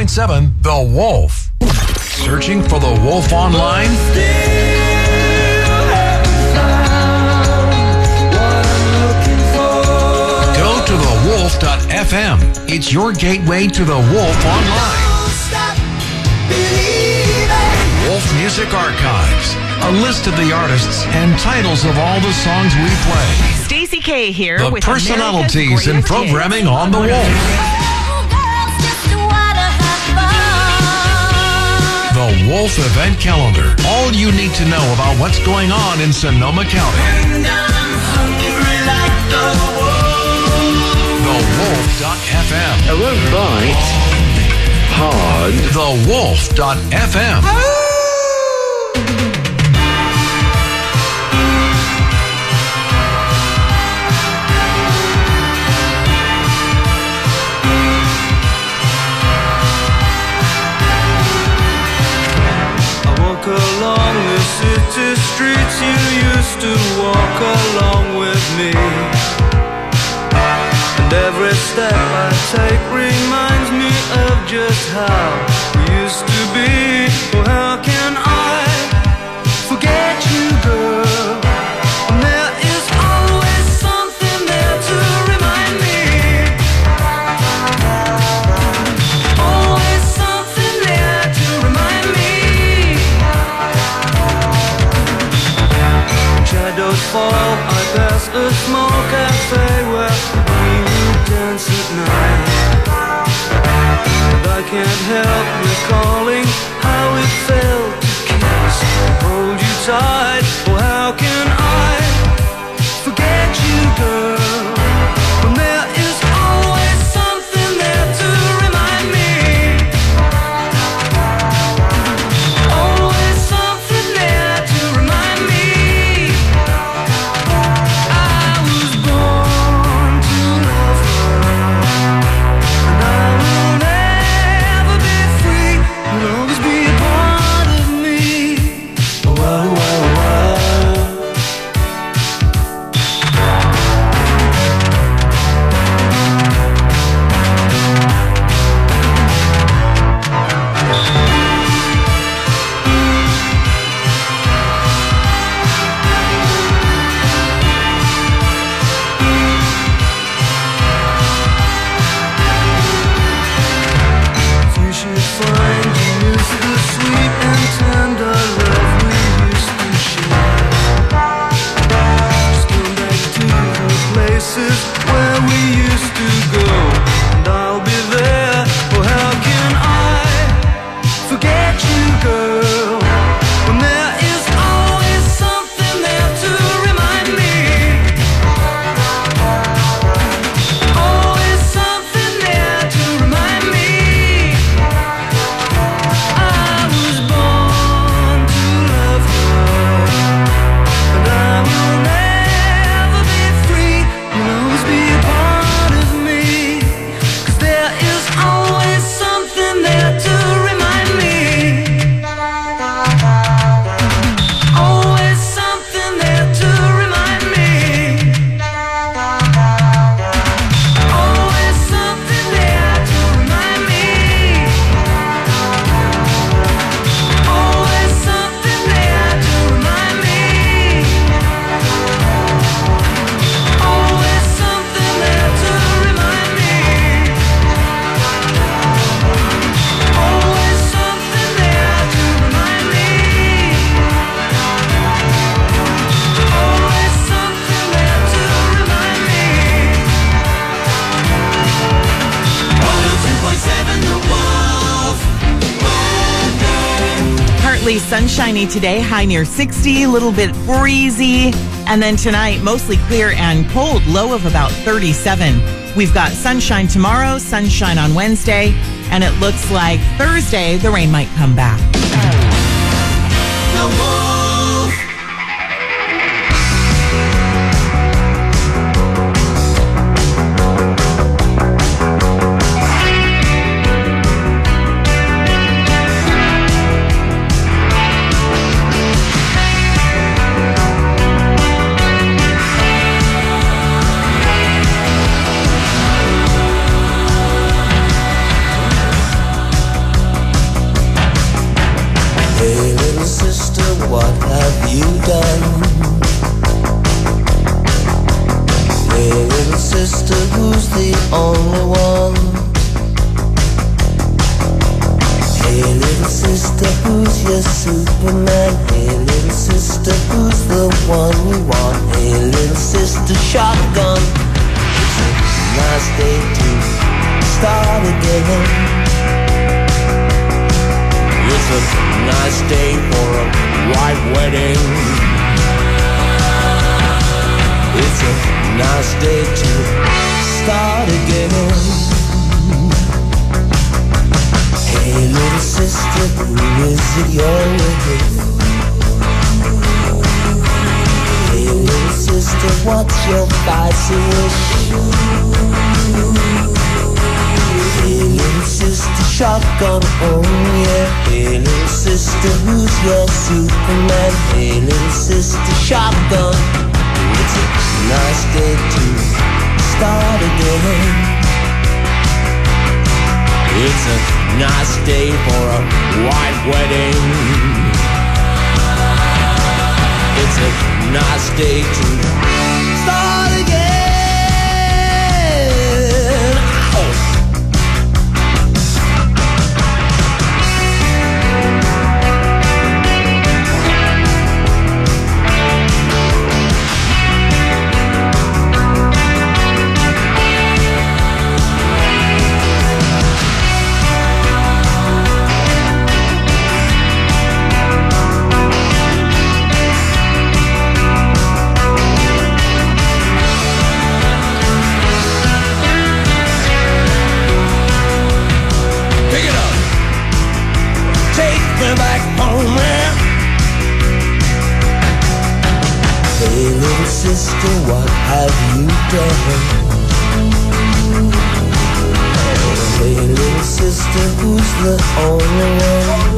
102.7 The Wolf. Searching for The Wolf online? Go to thewolf.fm. It's your gateway to The Wolf online. Wolf Music Archives. A list of the artists and titles of all the songs we play. Stacey K here the with personalities and programming on The Wolf. The Wolf Event Calendar. All you need to know about what's going on in Sonoma County. TheWolf.fm. I won't bite hard. TheWolf.fm. Along the city streets you used to walk along with me, and every step I take reminds me of just how we used to be. Oh, how can I forget you, girl? And there is always something there to remind me. Always something there to remind me. Shadows fall, I pass a small cafe where we would dance at night. And I can't help recalling how it felt to kiss and hold you tight. Oh, how can I forget you, girl, when there is always something there to remind me. Always something there to remind me. Sunshiny today, high near 60, a little bit breezy. And then tonight, mostly clear and cold, low of about 37. We've got sunshine tomorrow, sunshine on Wednesday, and it looks like Thursday, the rain might come back. one you want. Hey, little sister shotgun. It's a nice day to start again. It's a nice day for a white wedding. It's a nice day to start again. Hey, little sister, who is it you're with? Hey, little sister, what's your spicy wish? Hey, little sister, shotgun, oh yeah. Hey, little sister, who's your Superman? Hey, little sister, shotgun. It's a nice day to start again. It's a nice day for a white wedding. It's a nice day to start again. Ow! Back home, man. Hey, little sister, what have you done? Hey, little sister, who's the only one?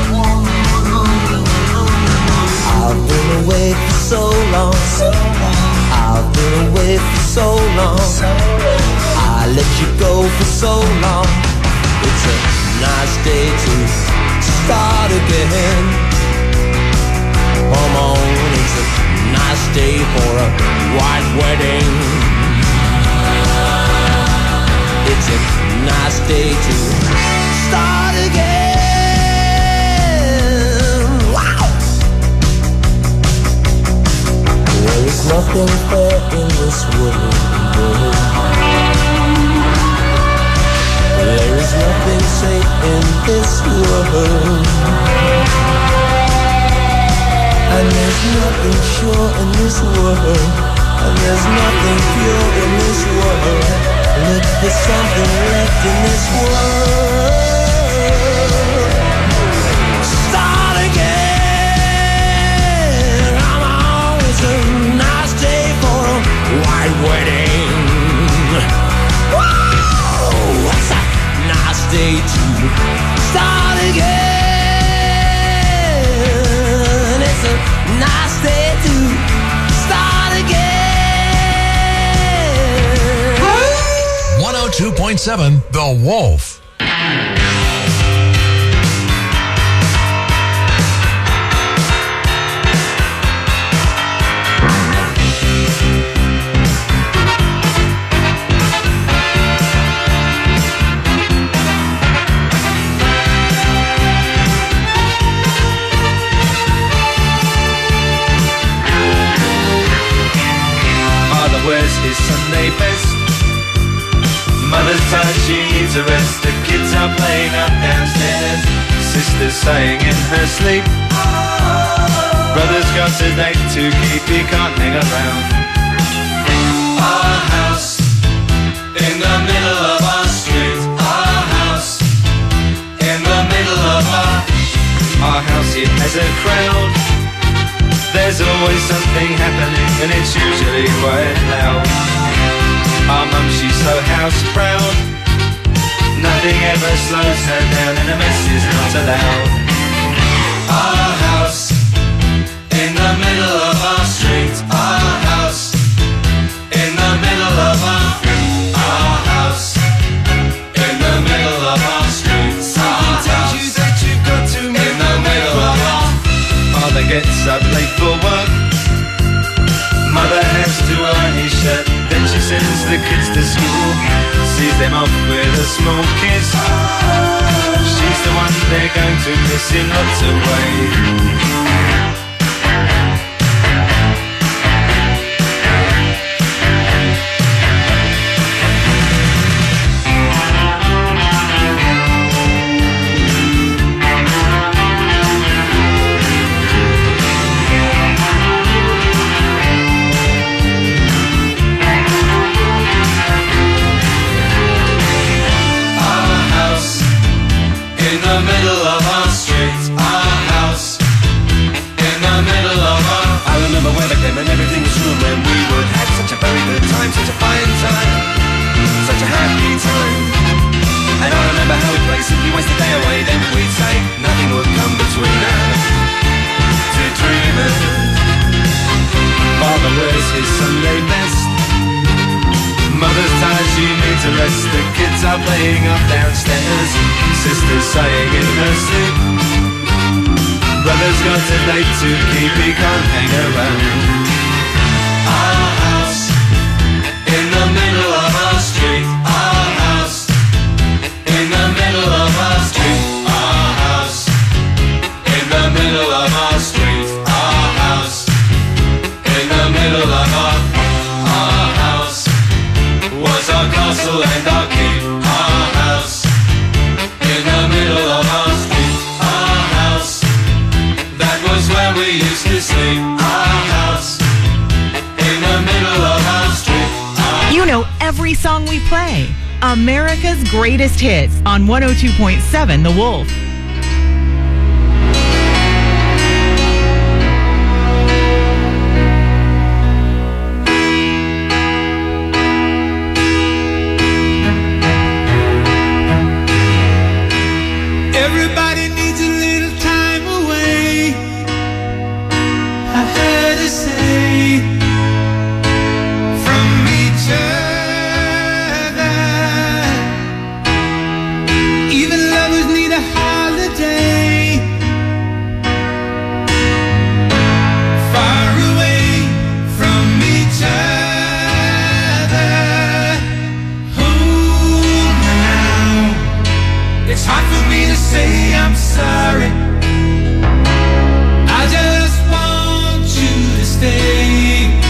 I've been away for so long. I've been away for so long. I let you go for so long. It's a nice day to start again. Come on, it's a nice day for a white wedding. It's a nice day to start again. Wow! There is nothing fair in this world. There is nothing safe in this world. And there's nothing sure in this world. And there's nothing pure in this world. Look for something left in this world. Start again. Come on, it's a nice day for a white wedding. What's that? Nice day to start again. It's a nice day to start again. 102.7 The Wolf. Wears his Sunday best. Mother's tired, she needs a rest. The kids are playing up downstairs. Sister's sighing in her sleep. Brother's got a date to keep, he can't hang around. Our house in the middle of our street. Our house in the middle of our house, it has a crowd. There's always something happening and it's usually quite loud. Our mum, she's so house proud. Nothing ever slows her down and a mess is not allowed. Our house in the middle of our street. Our house in the middle of our house in the middle of our street. Someone tells you that you've got to in the middle of our. Father gets up late for work. Mother has to iron his shirt. Then she sends the kids to school. Sees them off with a small kiss. She's the one they're going to miss in lots of ways. out playing up downstairs. Sister's sighing in her sleep. Brother's got a date to keep, he can't hang around. Our house in the middle of our street. Our house in the middle of our street. Our house in the middle of our street. Our house in the middle of our house was our castle and our keep. Our house in the middle of our street. Our house, that was where we used to sleep. Our house in the middle of our street. You know every song we play. America's Greatest Hits on 102.7 The Wolf. Everybody needs a little time away, I heard her say, from each other. Even lovers need a holiday, far away from each other. Hold me now, it's hard for me to say I'm sorry. I just want you to stay.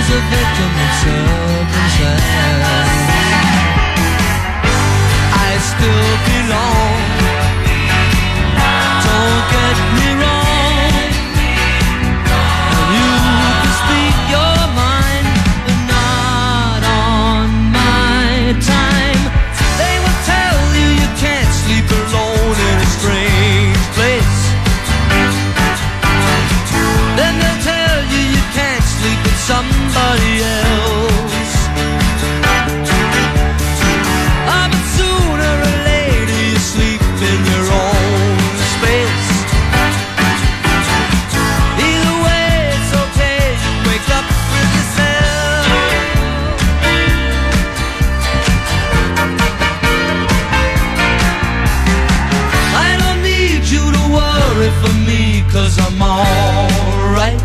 was a victim of circumstance. I still belong. Don't get me wrong. And you can speak your mind, but not on my time. They will tell you you can't sleep alone in a strange place. Then they'll tell you you can't sleep with somebody else. But sooner or later you sleep in your own space. Either way it's okay, you wake up with yourself. I don't need you to worry for me, 'cause I'm alright.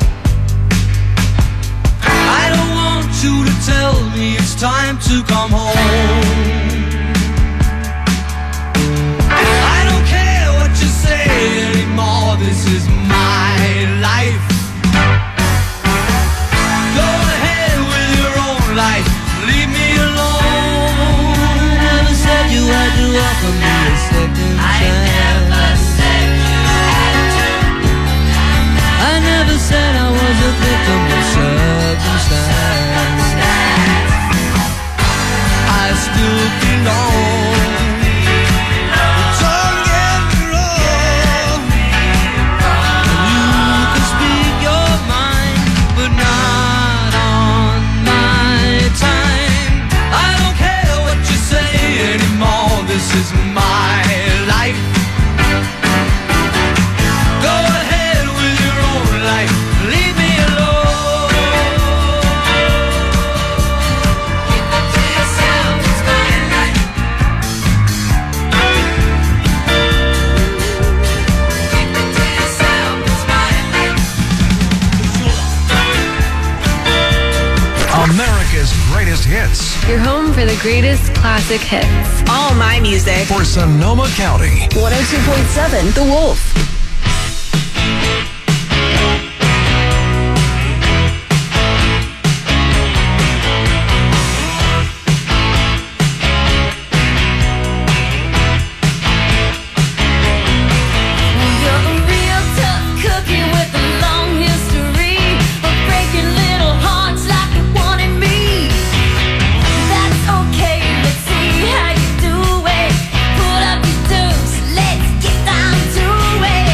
I don't want you to tell me it's time to come home. I don't care what you say anymore, this is my life. Go ahead with your own life, leave me alone. Never said you had to offer me a second chance. I never said I was a victim of circumstance. I still belong. Don't get me wrong. You can speak your mind, but not on my time. I don't care what you say anymore, this is my life. Go ahead with your own life, leave me alone. Keep it to yourself, it's my life. Keep it to yourself, it's my life. America's greatest hits Your home for the greatest classic hits. All my music. for Sonoma County. 102.7 The Wolf. You're a real tough cookie with a long history of breaking little hearts like you wanted me. That's okay, let's see how you do it. Pull up your dues, let's get down to it.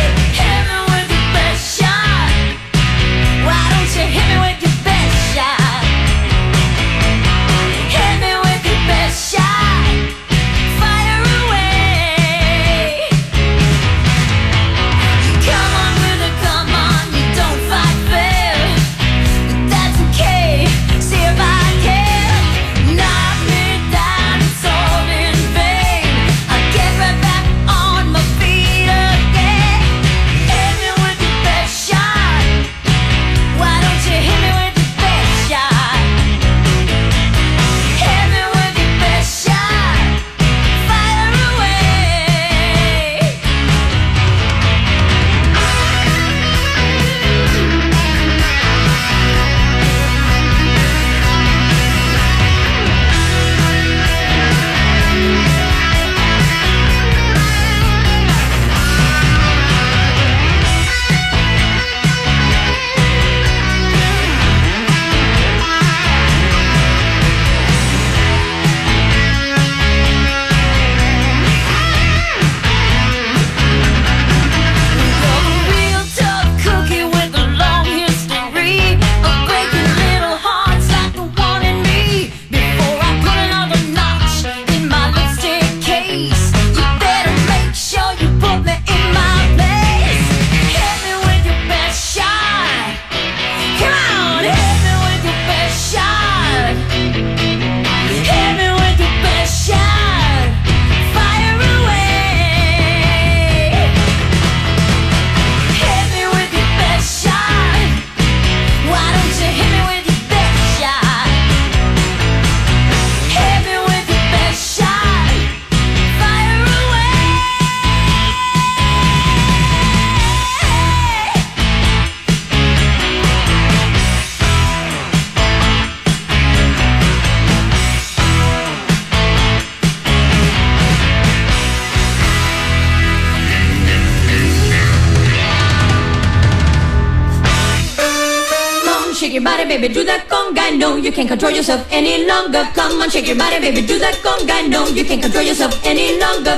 shake your body, baby, do that conga. No, you can't control yourself any longer. Come on, shake your body, baby, do that conga. No, you can't control yourself any longer.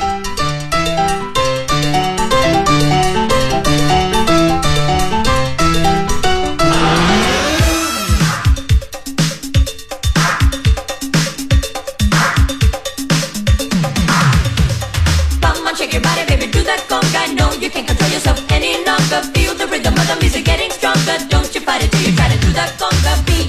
Come on, shake your body, baby, do that conga. No, you can't control yourself any longer. Feel the rhythm of the music getting stronger. Don't you fight it till you try to do that conga beat.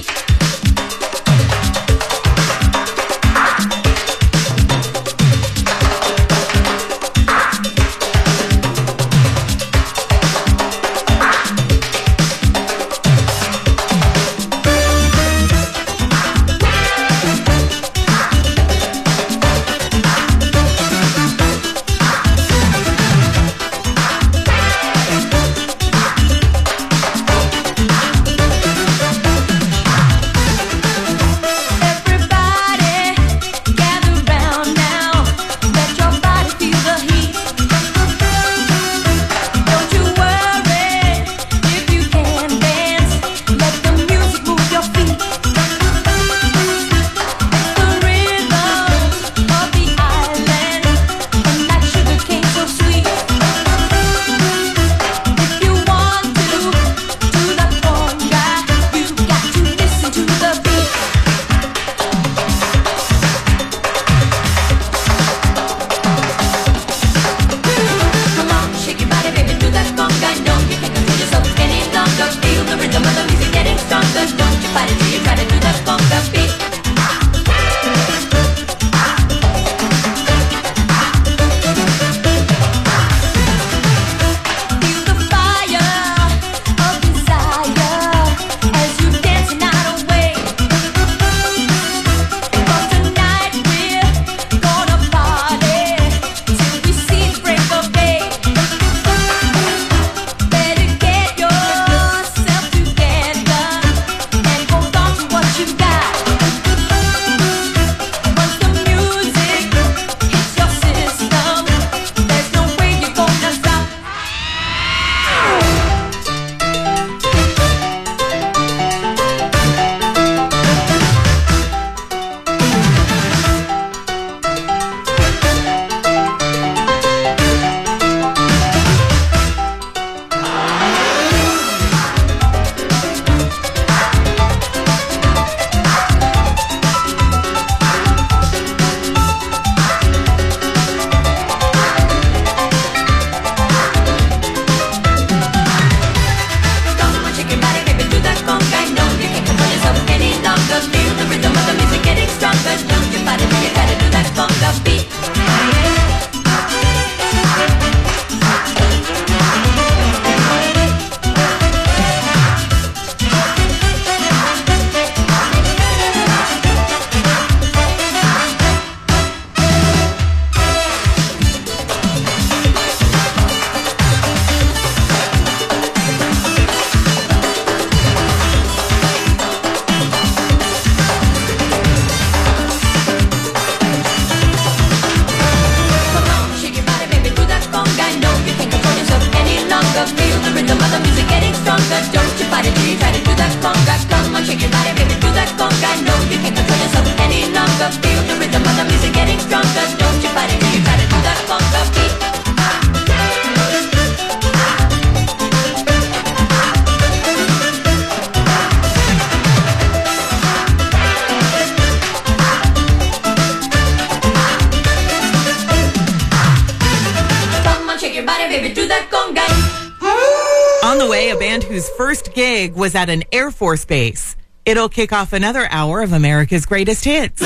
On the way, a band whose first gig was at an Air Force base. It'll kick off another hour of America's greatest hits.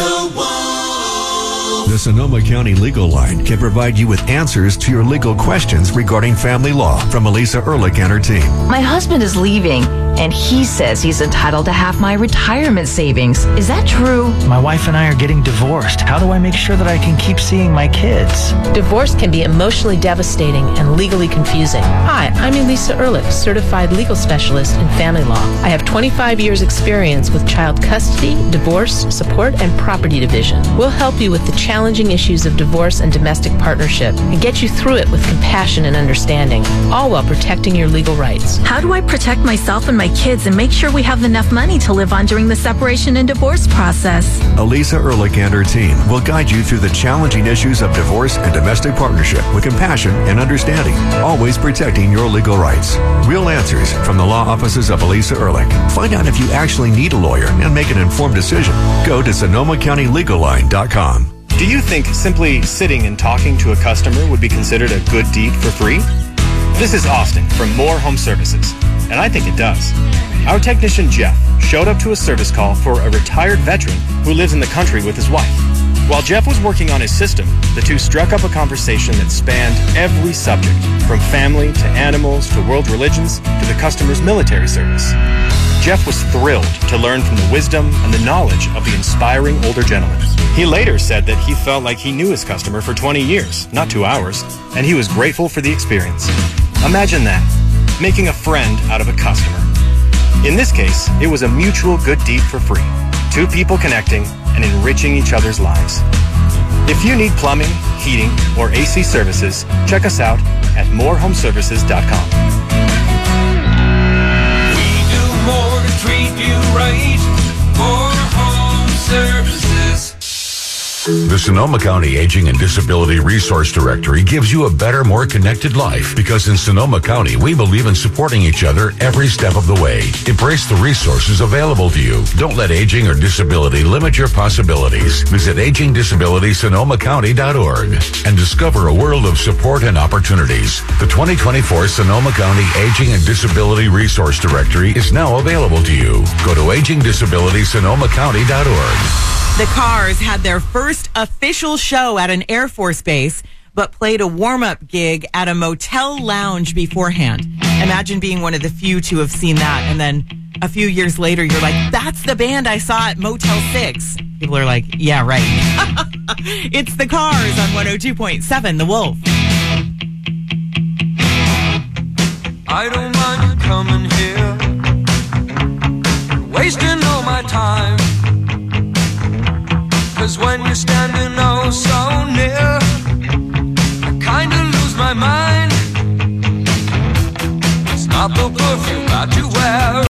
The Sonoma County Legal Line can provide you with answers to your legal questions regarding family law from Elisa Ehrlich and her team. My husband is leaving, and he says he's entitled to half my retirement savings. Is that true? My wife and I are getting divorced. How do I make sure that I can keep seeing my kids? Divorce can be emotionally devastating and legally confusing. Hi, I'm Elisa Ehrlich, certified legal specialist in family law. I have 25 years experience with child custody, divorce, support, and property division. We'll help you with the challenges challenging issues of divorce and domestic partnership and get you through it with compassion and understanding, all while protecting your legal rights. How do I protect myself and my kids and make sure we have enough money to live on during the separation and divorce process? Elisa Ehrlich and her team will guide you through the challenging issues of divorce and domestic partnership with compassion and understanding, always protecting your legal rights. Real answers from the law offices of Elisa Ehrlich. Find out if you actually need a lawyer and make an informed decision. Go to SonomaCountyLegalLine.com. Do you think simply sitting and talking to a customer would be considered a good deed for free? This is Austin from Moore Home Services, and I think it does. Our technician Jeff showed up to a service call for a retired veteran who lives in the country with his wife. While Jeff was working on his system, the two struck up a conversation that spanned every subject, from family to animals to world religions to the customer's military service. Jeff was thrilled to learn from the wisdom and the knowledge of the inspiring older gentleman. He later said that he felt like he knew his customer for 20 years, not 2 hours, and he was grateful for the experience. Imagine that, making a friend out of a customer. In this case, it was a mutual good deed for free. Two people connecting and enriching each other's lives. If you need plumbing, heating, or AC services, check us out at morehomeservices.com. We do more to treat you right. More Home Services. The Sonoma County Aging and Disability Resource Directory gives you a better, more connected life because in Sonoma County, we believe in supporting each other every step of the way. Embrace the resources available to you. Don't let aging or disability limit your possibilities. Visit agingdisabilitysonomacounty.org and discover a world of support and opportunities. The 2024 Sonoma County Aging and Disability Resource Directory is now available to you. Go to agingdisabilitysonomacounty.org. The Cars had their first official show at an Air Force base, but played a warm-up gig at a motel lounge beforehand. Imagine being one of the few to have seen that, and then a few years later, you're like, that's the band I saw at Motel 6. People are like, yeah, right. It's The Cars on 102.7 The Wolf. I don't mind coming here, wasting all my time. 'Cause when you're standing oh so near, I kinda lose my mind. It's not the perfume that you wear.